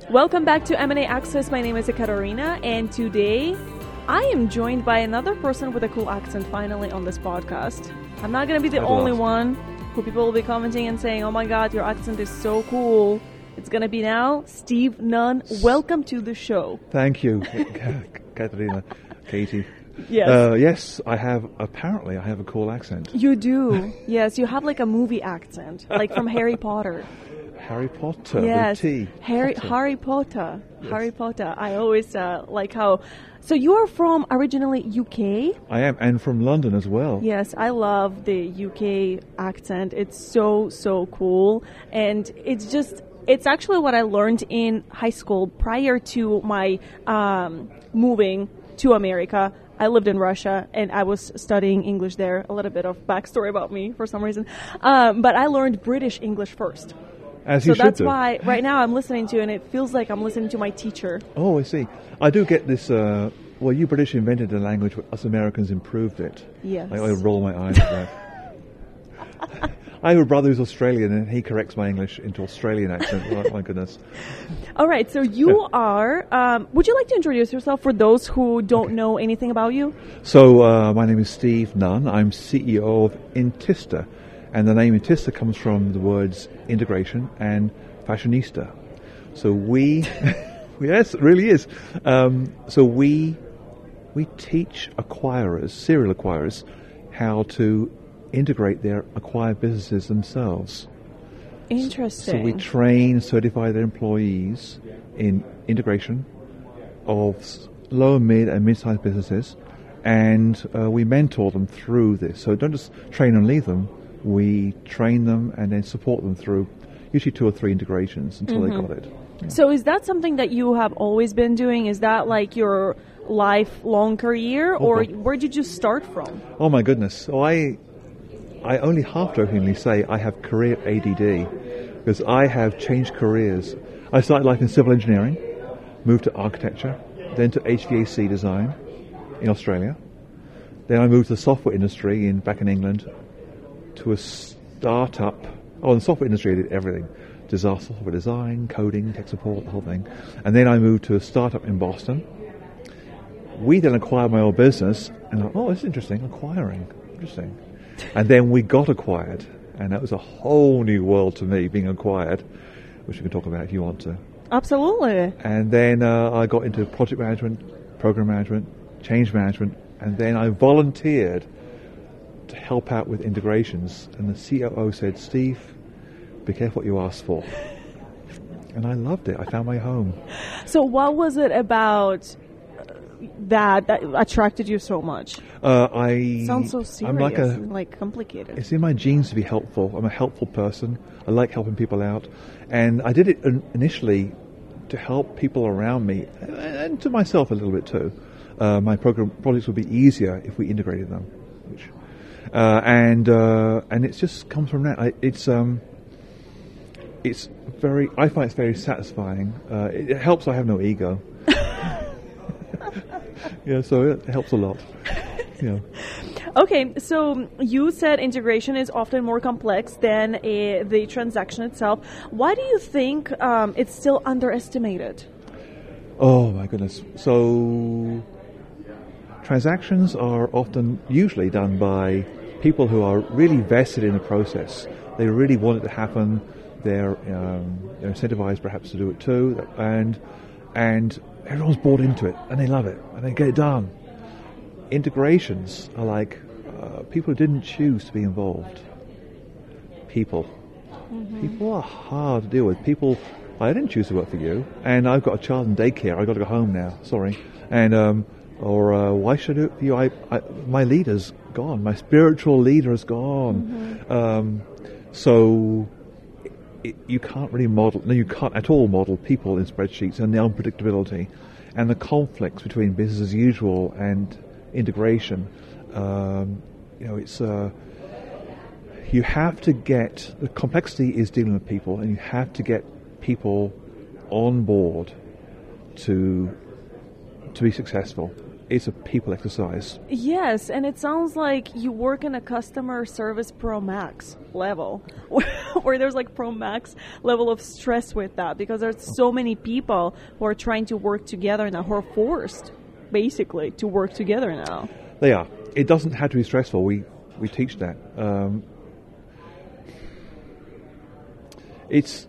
Welcome back to M&A Access. My name is Ekaterina, and today I am joined by another person with a cool accent finally on this podcast. I'm not going to be the only one who people will be commenting and saying, oh my god, your accent is so cool. It's going to be now Steve Nunn. Welcome to the show. Thank you, Katerina, Katie. Yes. Yes, I have a cool accent. You do. Yes, you have like a movie accent, like from Harry Potter. Harry Potter, yes. with T. Harry Potter. Yes. Harry Potter. I always like how... So you are from originally UK? I am, and from London as well. Yes, I love the UK accent. It's so, so cool. And it's actually what I learned in high school prior to my moving to America. I lived in Russia, and I was studying English there. A little bit of backstory about me for some reason. But I learned British English first. As you should do. So that's why right now I'm listening to, and it feels like I'm listening to my teacher. Oh, I see. I do get this, well, you British invented the language, but us Americans improved it. Yes. I roll my eyes at that. I have a brother who's Australian, and he corrects my English into Australian accent. Oh, my goodness. All right, so you are, would you like to introduce yourself for those who don't know anything about you? So, my name is Steve Nunn. I'm CEO of Intista. And the name Intista comes from the words integration and fashionista. So we, yes, it really is. So we teach acquirers, serial acquirers, how to integrate their acquired businesses themselves. Interesting. So we train, certify their employees in integration of low, mid, and mid-sized businesses, and we mentor them through this. So don't just train and leave them. We train them and then support them through usually 2 or 3 integrations until they got it. Yeah. So is that something that you have always been doing? Is that like your lifelong career, or where did you start from? Oh my goodness. So I only half-jokingly say I have career ADD because I have changed careers. I started life in civil engineering, moved to architecture, then to HVAC design in Australia. Then I moved to the software industry back in England, to a startup. Oh, in the software industry I did everything. Disaster software design, coding, tech support, the whole thing. And then I moved to a startup in Boston. We then acquired my old business, and this is interesting, acquiring, interesting. And then we got acquired, and that was a whole new world to me, being acquired, which we can talk about if you want to. Absolutely. And then I got into project management, program management, change management, and then I volunteered to help out with integrations, and the COO said, Steve, be careful what you ask for. And I loved it. I found my home. So what was it about that attracted you so much? Sounds so serious, like complicated. It's in my genes to be helpful. I'm a helpful person. I like helping people out. And I did it initially to help people around me, and to myself a little bit too. My projects would be easier if we integrated them. And it just comes from that. I find it's very satisfying. It helps I have no ego. Yeah, so it helps a lot. Yeah. Okay, so you said integration is often more complex than the transaction itself. Why do you think it's still underestimated? Oh my goodness. So transactions are usually done by people who are really vested in the process. They really want it to happen. They're incentivized perhaps to do it too, and everyone's bought into it, and they love it, and they get it done. Integrations are like people who didn't choose to be involved. People are hard to deal with. People, I didn't choose to work for you, and I've got a child in daycare. I've got to go home now. Sorry, and why should I do it for you? My leader's gone. My spiritual leader is gone. So you can't really model. No, you can't at all model people in spreadsheets, and the unpredictability and the conflicts between business as usual and integration. It's you have to get, the complexity is dealing with people, and you have to get people on board to be successful. it's a people exercise. Yes, and it sounds like you work in a customer service Pro Max level, where there's like Pro Max level of stress with that, because there's so many people who are trying to work together now, who are forced, basically, to work together now. They are. It doesn't have to be stressful. We teach that. It's,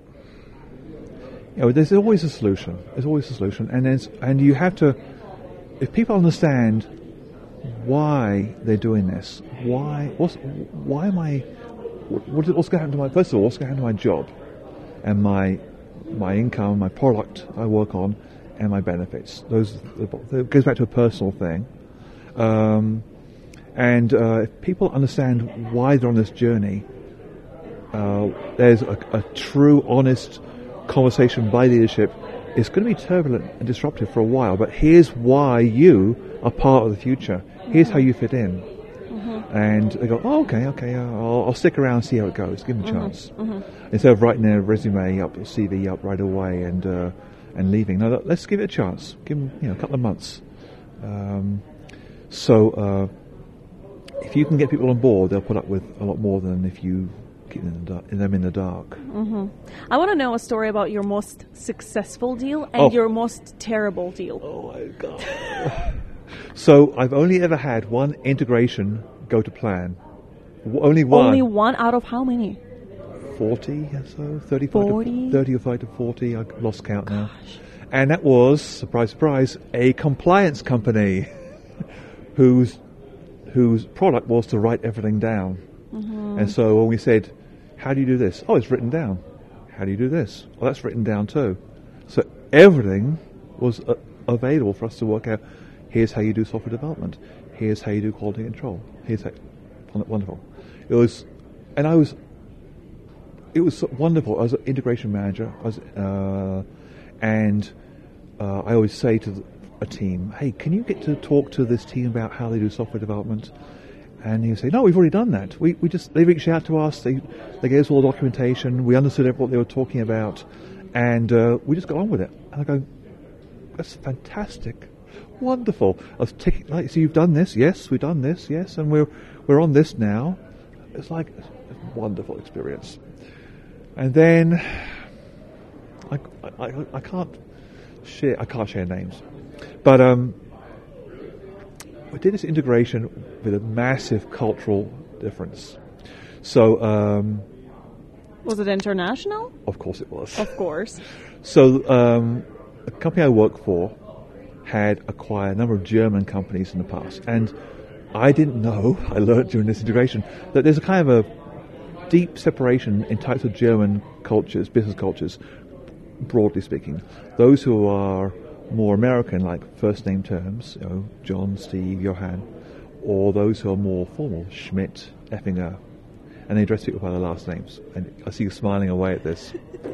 there's always a solution. There's always a solution, and you have to. If people understand why they're doing this, what's going to happen to my, first of all, what's going to happen to my job and my income, my product I work on, and my benefits. It goes back to a personal thing. If people understand why they're on this journey, there's a true, honest conversation by leadership. It's going to be turbulent and disruptive for a while, but here's why you are part of the future. Here's how you fit in. Mm-hmm. And they go, oh, okay, I'll stick around and see how it goes. Give them a chance. Mm-hmm. Instead of writing their resume up, CV up right away and leaving. No, let's give it a chance. Give them a couple of months. If you can get people on board, they'll put up with a lot more than if you keep them in the dark. Mm-hmm. I want to know a story about your most successful deal and your most terrible deal. Oh my God. So I've only ever had one integration go to plan. Only one. Only one out of how many? 40 or so, 35 to 40. I lost count now. Gosh. And that was, surprise, surprise, a compliance company whose product was to write everything down. Mm-hmm. And so when we said, how do you do this? Oh, it's written down. How do you do this? Well, that's written down too. So everything was available for us to work out. Here's how you do software development. Here's how you do quality control. Wonderful. It was wonderful. I was an integration manager. I always say to a team, hey, can you get to talk to this team about how they do software development? And you say, no, we've already done that. They reached out to us. They gave us all the documentation. We understood what they were talking about, and we just got on with it. And I go, that's fantastic, wonderful. I was ticking, like, so you've done this? Yes, we've done this. Yes, and we're on this now. It's like a wonderful experience. And then I can't share names, but we did this integration with a massive cultural difference. So, was it international? Of course it was. Of course. So, the company I work for had acquired a number of German companies in the past, and I didn't know, I learned during this integration, that there's a kind of a deep separation in types of German cultures, business cultures, broadly speaking. Those who are more American, like first name terms, John, Steve, Johann, or those who are more formal, Schmidt, Effinger, and they address people by their last names. And I see you smiling away at this.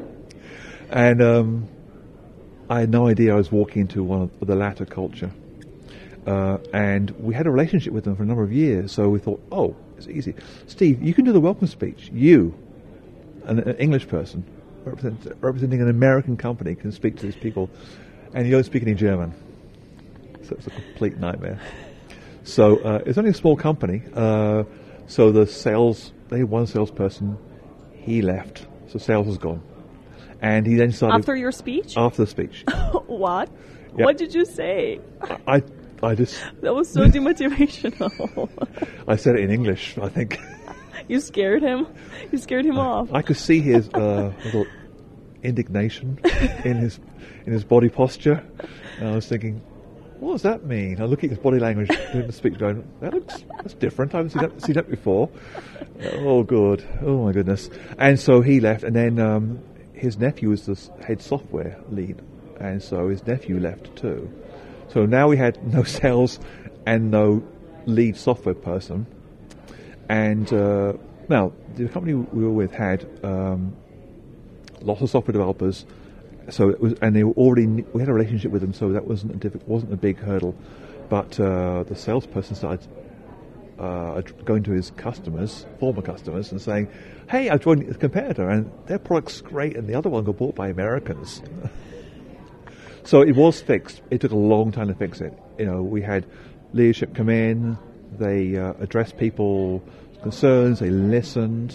And I had no idea I was walking into one of the latter culture. And we had a relationship with them for a number of years, so we thought, oh, it's easy. Steve, you can do the welcome speech. You, an English person, representing an American company, can speak to these people, and you don't speak any German. So it's a complete nightmare. So it's only a small company. So they had one salesperson. He left. So sales was gone. And he then started... After your speech? After the speech. What? Yeah. What did you say? I just... That was so demotivational. I said it in English, I think. You scared him? You scared him off? I could see his little indignation in his body posture. And I was thinking, what does that mean? I look at his body language during the speech going, that's different. I haven't seen that before. Oh, good. Oh, my goodness. And so he left, and then his nephew was the head software lead, and so his nephew left too. So now we had no sales and no lead software person. And now the company we were with had lots of software developers. So it was, and we had a relationship with them, so that wasn't a big hurdle. But the salesperson started going to his former customers, and saying, "Hey, I've joined a competitor, and their product's great, and the other one got bought by Americans." So it was fixed. It took a long time to fix it. We had leadership come in. They addressed people's concerns. They listened,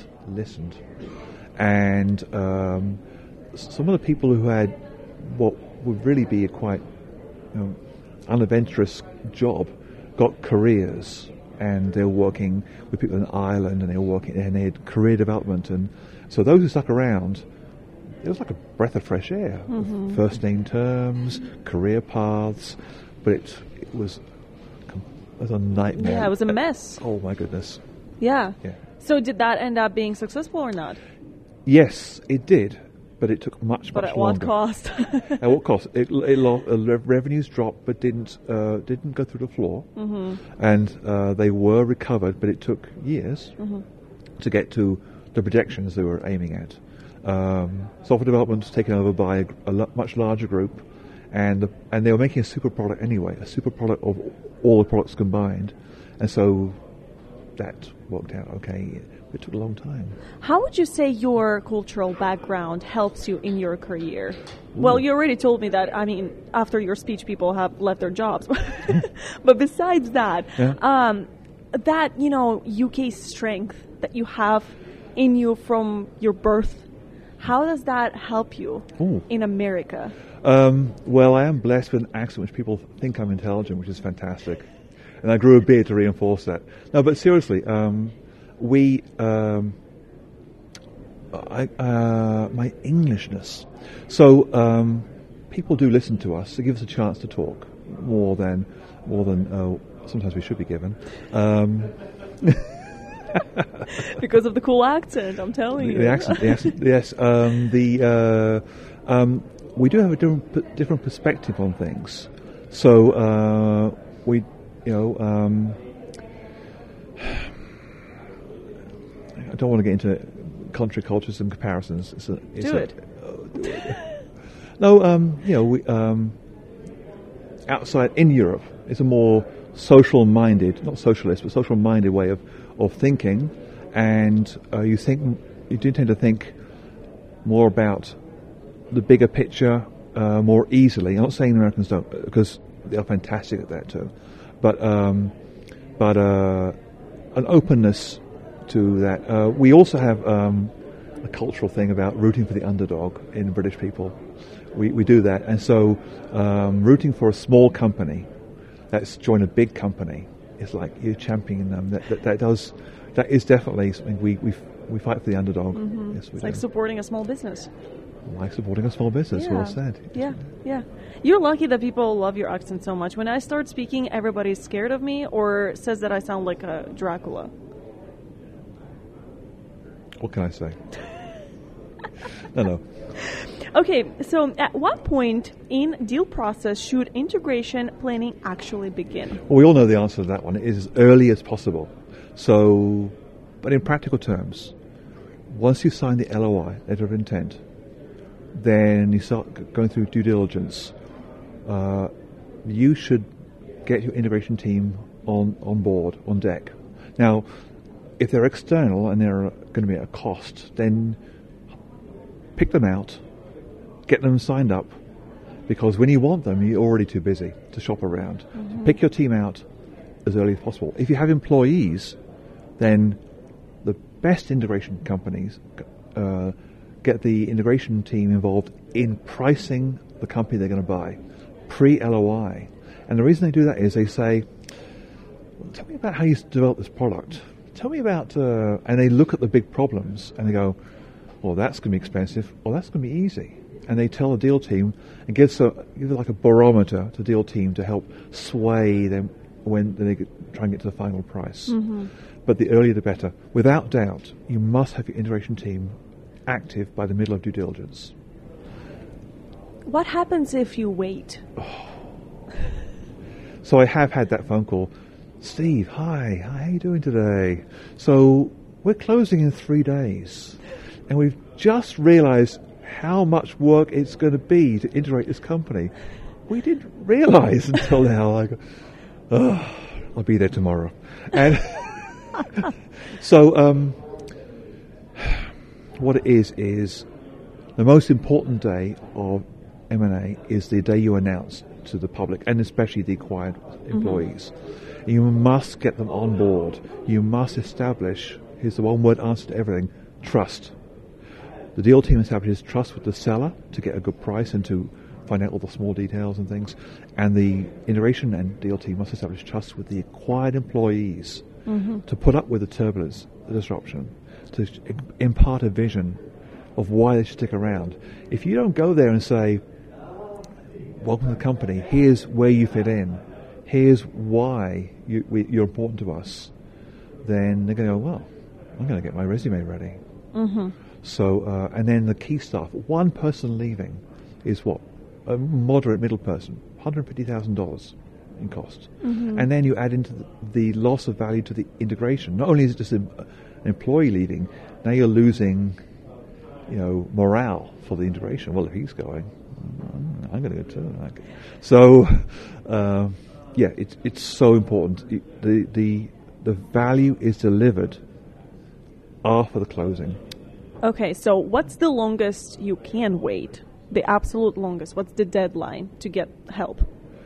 and some of the people who had what would really be a quite unadventurous job got careers, and they were working with people in Ireland, and they had career development, and so those who stuck around, it was like a breath of fresh air. Mm-hmm. First name terms, career paths, but it was a nightmare. Yeah, it was a mess. Oh my goodness. Yeah. Yeah. So did that end up being successful or not? Yes, it did, but it took much But at longer. what cost? At what cost? Revenues dropped, but didn't go through the floor, and they were recovered, but it took years to get to the projections they were aiming at. Software development was taken over by a much larger group, and they were making a super product anyway, a super product of all the products combined, and so that worked out okay. It took a long time. How would you say your cultural background helps you in your career? Well, you already told me that, after your speech, people have left their jobs. But besides that, that, UK strength that you have in you from your birth, how does that help you in America? Well, I am blessed with an accent which people think I'm intelligent, which is fantastic. And I grew a beard to reinforce that. No, but seriously, my Englishness. So people do listen to us. They give us a chance to talk more than sometimes we should be given. Because of the cool accent, I'm telling you. The accent, yes. We do have a different perspective on things. So I don't want to get into country cultures and comparisons. Do it. No, outside in Europe, it's a more social-minded, not socialist, but social-minded way of thinking, and you do tend to think more about the bigger picture more easily. I'm not saying Americans don't, because they are fantastic at that too, but an openness to that. We also have a cultural thing about rooting for the underdog in British people. We do that, and so rooting for a small company that's joined a big company is like you're championing them. That is definitely something we fight for the underdog. Mm-hmm. Yes, it's like supporting a small business. Like supporting a small business. Well said. Yeah. You're lucky that people love your accent so much. When I start speaking, everybody's scared of me or says that I sound like a Dracula. What can I say? No. Okay, so at what point in deal process should integration planning actually begin? Well, we all know the answer to that one. It is as early as possible. So, but in practical terms, once you sign the LOI, letter of intent, then you start going through due diligence. You should get your integration team on board, on deck. Now, if they're external and they're going to be at a cost, then pick them out, get them signed up, because when you want them, you're already too busy to shop around. Mm-hmm. So pick your team out as early as possible. If you have employees, then the best integration companies get the integration team involved in pricing the company they're going to buy, pre-LOI. And the reason they do that is they say, tell me about how you develop this product. Tell me about, and they look at the big problems and they go, well, that's going to be expensive, or that's going to be easy. And they tell the deal team and give it like a barometer to the deal team to help sway them when they try and get to the final price. Mm-hmm. But the earlier the better. Without doubt, you must have your integration team active by the middle of due diligence. What happens if you wait? So I have had that phone call. Steve, hi, how are you doing today? So we're closing in 3 days, and we've just realized how much work it's going to be to integrate this company. We didn't realize until now. I go, I'll be there tomorrow. And so what it is the most important day of M&A is the day you announce to the public, and especially the acquired employees. You must get them on board. You must establish, here's the one-word answer to everything, trust. The deal team establishes trust with the seller to get a good price and to find out all the small details and things. And the integration and deal team must establish trust with the acquired employees to put up with the turbulence, the disruption, to impart a vision of why they should stick around. If you don't go there and say, welcome to the company, here's where you fit in, here's why you're important to us, then they're going to go, well, I'm going to get my resume ready. So, and then the key staff, one person leaving is what? A moderate middle person, $150,000 in cost. And then you add into the loss of value to the integration. Not only is it just an employee leaving, now you're losing, morale for the integration. Well, if he's going, I'm going to go too. So, it's so important. The value is delivered after the closing. Okay, so what's the longest you can wait? The absolute longest. What's the deadline to get help?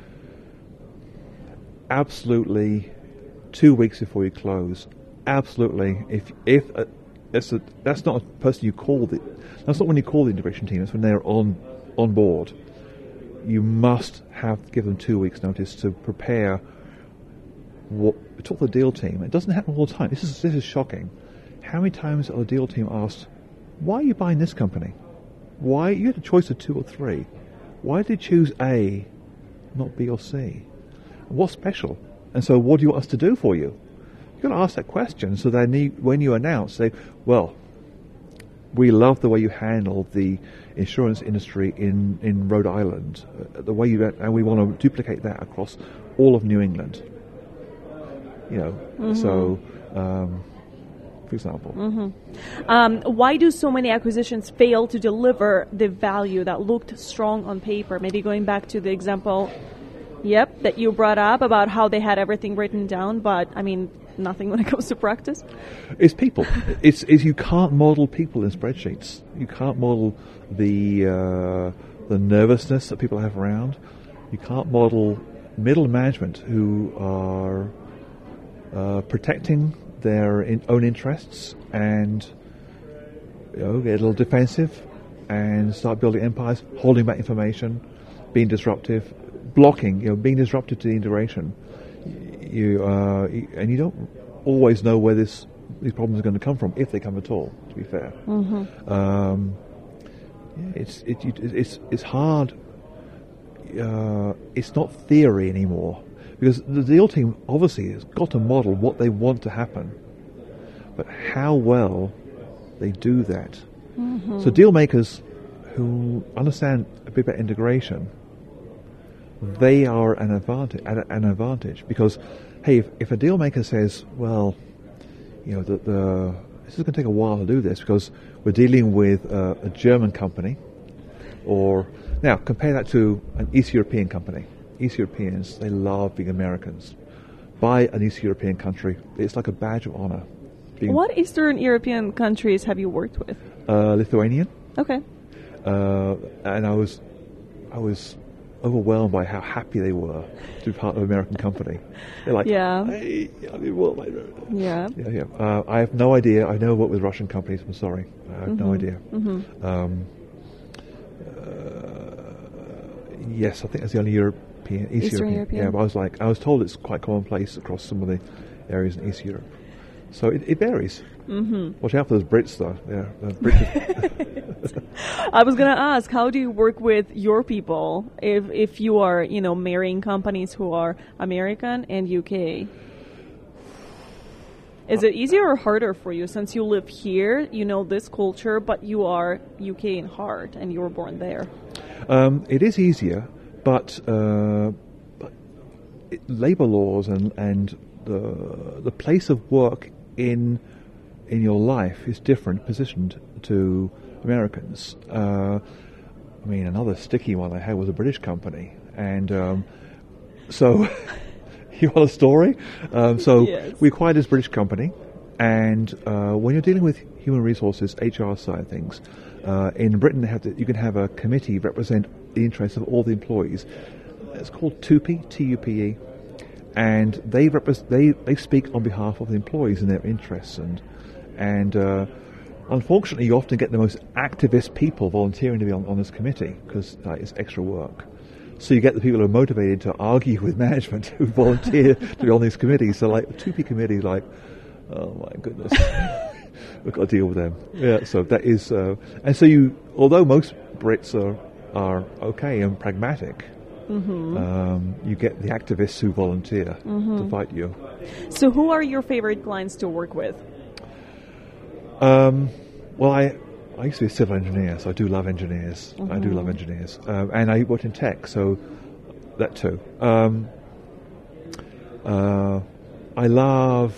Absolutely 2 weeks before you close. Absolutely. If that's not a person you call that's not when you call the integration team, that's when they're on board. You must give them 2 weeks notice to prepare talk to the deal team. It doesn't happen all the time. This is shocking. How many times are the deal team asked, why are you buying this company? Why? You had a choice of 2 or 3. Why did you choose A, not B or C? What's special? And so what do you want us to do for you? You've got to ask that question so that when you announce, say, well, we love the way you handle the insurance industry in Rhode Island, the way and we want to duplicate that across all of New England. So... for example. Why do so many acquisitions fail to deliver the value that looked strong on paper? Maybe going back to the example, that you brought up about how they had everything written down, but nothing when it comes to practice. It's people. it's you can't model people in spreadsheets. You can't model the nervousness that people have around. You can't model middle management who are protecting their own interests and get a little defensive and start building empires, holding back information, being disruptive, blocking, being disruptive to the integration. And you don't always know where these problems are going to come from, if they come at all, to be fair. It's hard. It's not theory anymore. Because the deal team obviously has got to model what they want to happen, but how well they do that. So deal makers who understand a bit about integration, they are an advantage because, hey, if a deal maker says, well, this is going to take a while to do this because we're dealing with a German company, or now compare that to an East European company. East Europeans, they love being Americans. Buy an East European country, it's like a badge of honor. What Eastern European countries have you worked with? Lithuanian. Okay. And I was overwhelmed by how happy they were to be part of an American company. They're like, hey, I have no idea. I never worked with Russian companies. I'm sorry, I have no idea. Yes, I think that's the only Eastern European. Yeah, but I was told it's quite commonplace across some of the areas in East Europe. So it varies. Watch out for those Brits, though. Yeah, Brits. I was going to ask, how do you work with your people if you are, marrying companies who are American and UK? Is it easier or harder for you since you live here, you know this culture, but you are UK in heart and you were born there? It is easier, but labor laws and the place of work in your life is different, positioned to Americans. Another sticky one I had was a British company, and so you want a story? Yes. We acquired this British company, And when you're dealing with human resources, HR side of things, in Britain you can have a committee represent the interests of all the employees. It's called TUPE, T-U-P-E, and they speak on behalf of the employees and their interests. And unfortunately, you often get the most activist people volunteering to be on this committee because it's extra work. So you get the people who are motivated to argue with management who volunteer to be on these committees. So like the TUPE committee, like, oh my goodness, we've got to deal with them. Yeah, so that is, and so although most Brits are okay and pragmatic, you get the activists who volunteer to fight you. So who are your favorite clients to work with? Well, I used to be a civil engineer, so I do love engineers. I do love engineers. And I worked in tech, so that too. I love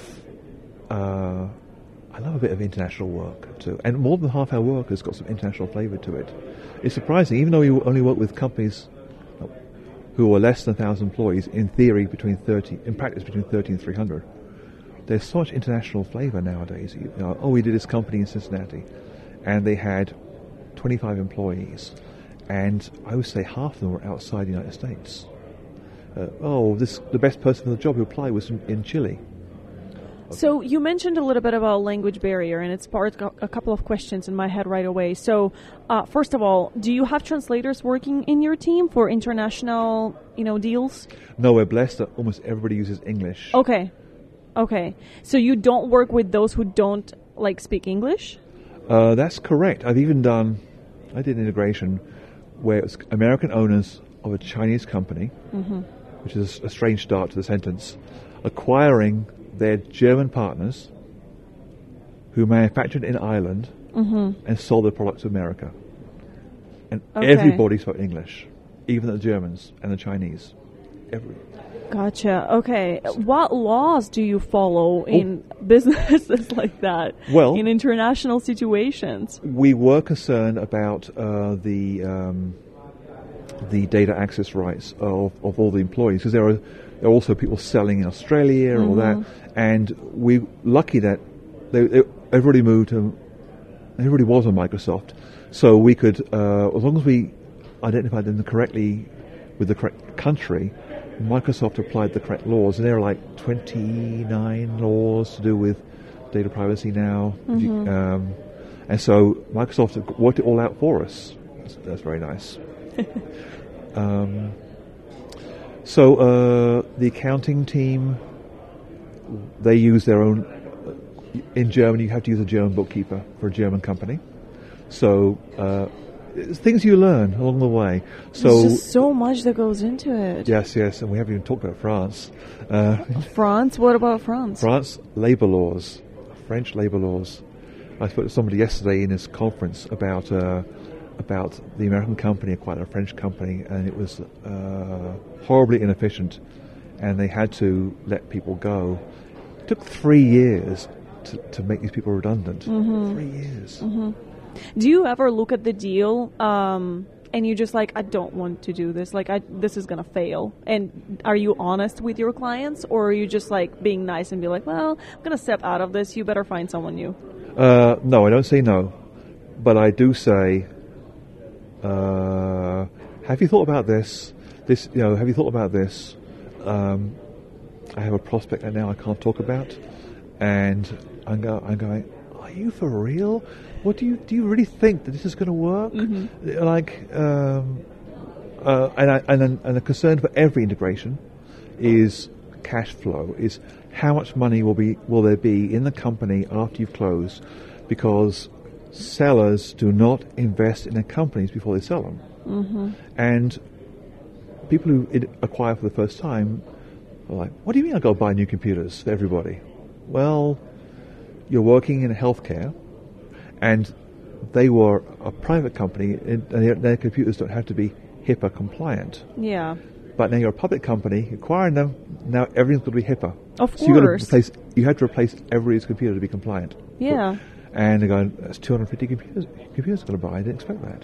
a bit of international work too. And more than half our work has got some international flavour to it. It's surprising, even though we only work with companies who are less than 1,000 employees, in theory in practice between 30 and 300. There's so much international flavour nowadays. We did this company in Cincinnati, and they had 25 employees, and I would say half of them were outside the United States. The best person for the job who applied was in Chile. So you mentioned a little bit about language barrier, and it sparked a couple of questions in my head right away. So first of all, do you have translators working in your team for international, deals? No, we're blessed that almost everybody uses English. Okay. So you don't work with those who don't speak English? That's correct. I did integration where it was American owners of a Chinese company, which is a strange start to the sentence, acquiring their German partners who manufactured in Ireland and sold their product to America. And everybody spoke English, even the Germans and the Chinese. Gotcha. Okay. What laws do you follow in businesses like that? Well, in international situations? We were concerned about the data access rights of all the employees, because there are also people selling in Australia or that, and we're lucky that everybody was on Microsoft, so we could, as long as we identified them correctly with the correct country, Microsoft applied the correct laws, and there are like 29 laws to do with data privacy now, and so Microsoft worked it all out for us. That's very nice. So the accounting team, they use their own. In Germany, you have to use a German bookkeeper for a German company. So it's things you learn along the way. So there's just so much that goes into it. Yes, and we haven't even talked about France. France? What about France? France labour laws, French labour laws. I spoke to somebody yesterday in this conference about the American company acquired a French company, and it was horribly inefficient, and they had to let people go. It took 3 years to make these people redundant. 3 years. Do you ever look at the deal and you just I don't want to do this, this is going to fail? And are you honest with your clients, or are you just being nice and be well, I'm going to step out of this, you better find someone new? No, I don't say no, but I do say, have you thought about this? Have you thought about this? I have a prospect right now I can't talk about, and I'm going, are you for real? What do you really think that this is going to work? And a concern for every integration is cash flow. Is how much money will there be in the company after you've closed? Because sellers do not invest in their companies before they sell them, and people who acquire for the first time are like, "What do you mean I got to buy new computers for everybody?" Well, you're working in healthcare, and they were a private company, and their computers don't have to be HIPAA compliant. Yeah. But now you're a public company, acquiring them, now everything's got to be HIPAA. Of so course. You had to replace everybody's computer to be compliant. Yeah. And they're going, that's 250 computers going to buy. I didn't expect that.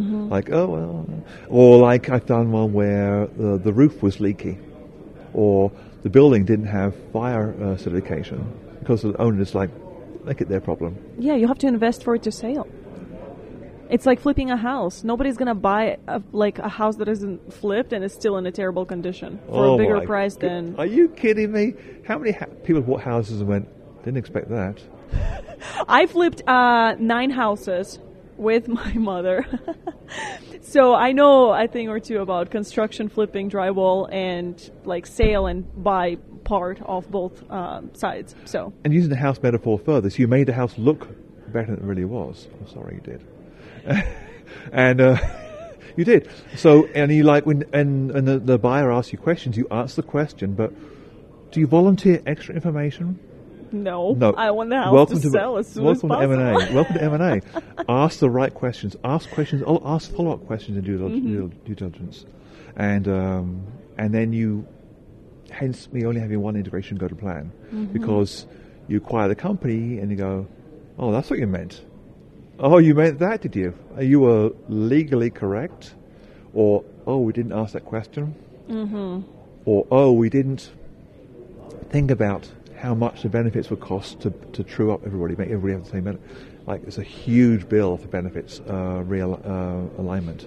Or I've done one where the roof was leaky, or the building didn't have fire certification. because the owner is like, make it their problem. Yeah, you have to invest for it to sell. It's like flipping a house. Nobody's going to buy a house that isn't flipped and is still in a terrible condition for a bigger price than... Are you kidding me? How many people bought houses and went, didn't expect that? I flipped 9 houses with my mother. So I know a thing or two about construction, flipping, drywall, and like sale and buy part of both sides. So. And using the house metaphor further, so you made the house look better than it really was. I'm sorry you did. And you did. So, and you like when and the buyer asks you questions, you answer the question, but do you volunteer extra information? No. I want the house to sell as soon as possible. Welcome to M&A. Ask the right questions. Ask questions. Ask follow-up questions in due diligence, and then you. Hence, me only having one integration go to plan, because you acquire the company and you go, oh, that's what you meant. Oh, you meant that, did you? You were legally correct, or oh, we didn't ask that question, or oh, we didn't think about how much the benefits would cost to true up everybody, make everybody have the same benefit. Like, it's a huge bill for benefits alignment.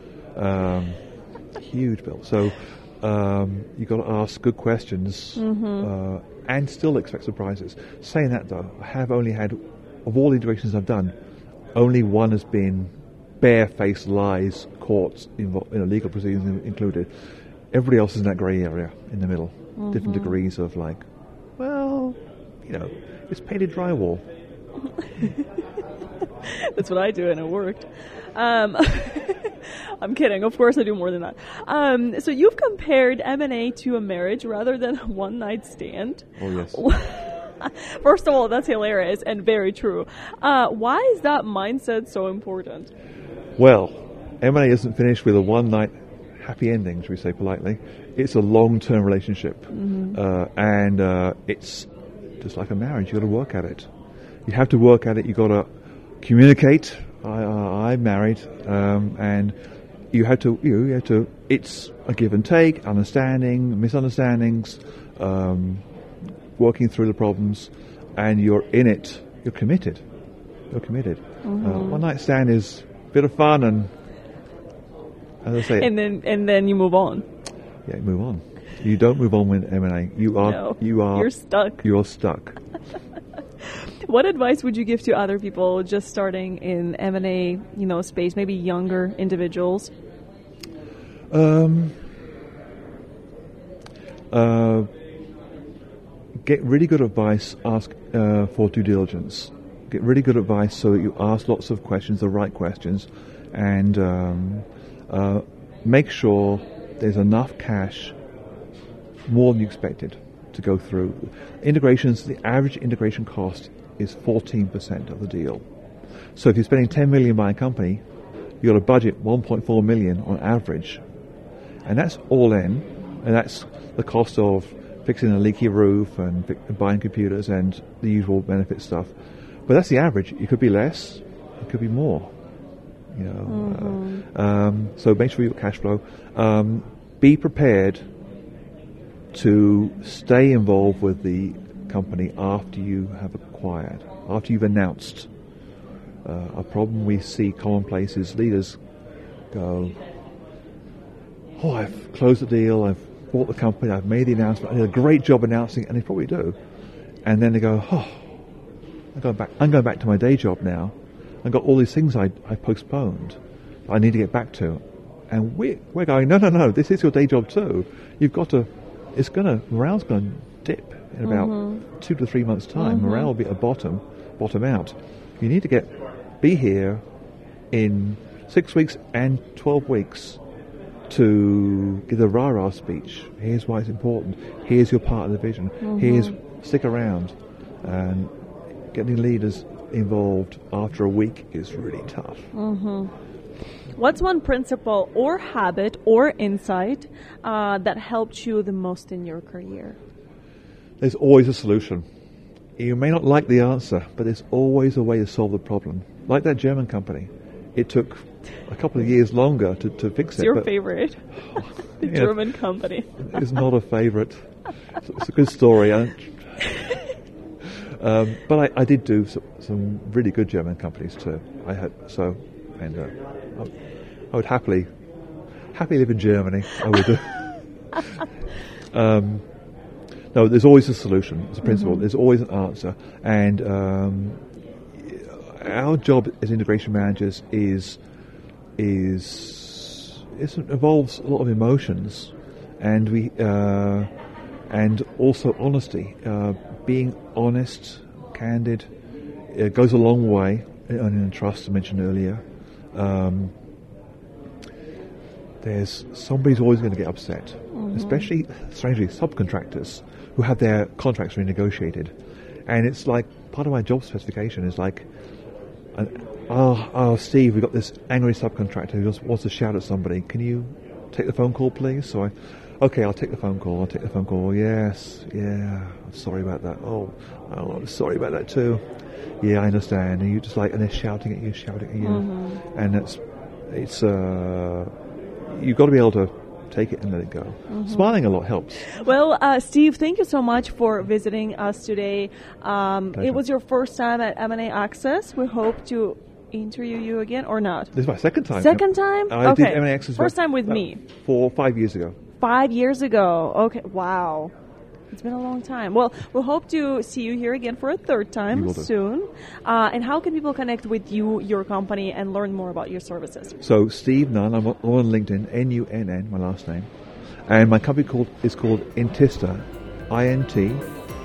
Huge bill. So you've got to ask good questions and still expect surprises. Saying that, though, I have only had, of all the integrations I've done, only one has been barefaced lies, courts, legal proceedings included. Everybody else is in that grey area in the middle. Different degrees of like, well, it's painted drywall. That's what I do, and it worked. I'm kidding. Of course I do more than that. So you've compared M&A to a marriage rather than a one-night stand. Oh, yes. First of all, that's hilarious and very true. Why is that mindset so important? Well, M&A isn't finished with a one-night happy ending, should we say politely. It's a long-term relationship. And it's just like a marriage. You've got to work at it. You have to work at it. You've got to communicate. I'm married, and you have to. It's a give and take, understanding, misunderstandings, working through the problems, and you're in it. You're committed. One night stand is a bit of fun, and as I say, and then you move on. Yeah, you move on. You don't move on with M&A. You're stuck. You're stuck. What advice would you give to other people just starting in M&A, space, maybe younger individuals? Get really good advice. Ask for due diligence. Get really good advice so that you ask lots of questions, the right questions, and make sure there's enough cash, more than you expected, to go through. Integrations, the average integration cost is 14% of the deal. So if you're spending $10 million buying a company, you've got a budget $1.4 million on average. And that's all in, and that's the cost of fixing a leaky roof and buying computers and the usual benefit stuff. But that's the average. It could be less, it could be more. So make sure you've got cash flow. Be prepared to stay involved with the company after you have acquired, after you've announced. A problem we see commonplace is leaders go, oh, I've closed the deal, I've bought the company, I've made the announcement, I did a great job announcing it, and they probably do. And then they go, oh, I'm going back to my day job now. I've got all these things I postponed, I need to get back to. And we're going, no, this is your day job too. You've got to, morale's going to dip in about 2 to 3 months' time. Morale will be at bottom out. You need to be here in 6 weeks and 12 weeks to give the rah-rah speech. Here's why it's important. Here's your part of the vision. Here's, stick around. And getting leaders involved after a week is really tough. What's one principle or habit or insight that helped you the most in your career? There's always a solution. You may not like the answer, but there's always a way to solve the problem. Like that German company. It took a couple of years longer to fix it. It's your favorite. The German company. It's not a favorite. It's a good story. But I did do some really good German companies too. I would happily live in Germany. I would. No, there's always a solution. It's a principle. There's always an answer, and our job as integration managers involves a lot of emotions, and and also honesty. Being honest, candid, goes a long way. And trust, I mentioned earlier. Somebody's always going to get upset, especially, strangely, subcontractors who have their contracts renegotiated. And it's like, part of my job specification is like, Steve, we've got this angry subcontractor who just wants to shout at somebody. Can you take the phone call, please? So I'll take the phone call. Yes, yeah, I'm sorry about that. Oh, I'm sorry about that too. Yeah, I understand. And you just and they're shouting at you. And it's you've got to be able to take it and let it go. Smiling a lot helps. Well, Steve, thank you so much for visiting us today. It was your first time at M&A Access. We hope to interview you again, or not? This is my second time. Second time? I did M&A Access first time with me. 5 years ago. 5 years ago. Okay, wow. It's been a long time. Well, we'll hope to see you here again for a third time soon. And how can people connect with you, your company, and learn more about your services? So, Steve Nunn, I'm on LinkedIn, Nunn, my last name. And my company is called Intista, INTISTA,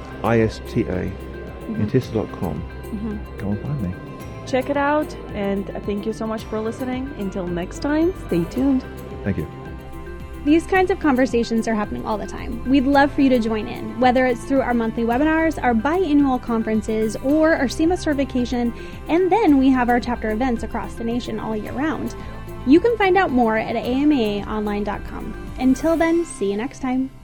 Intista.com. Come and find me. Check it out, and thank you so much for listening. Until next time, stay tuned. Thank you. These kinds of conversations are happening all the time. We'd love for you to join in, whether it's through our monthly webinars, our biannual conferences, or our SEMA certification, and then we have our chapter events across the nation all year round. You can find out more at amaonline.com. Until then, see you next time.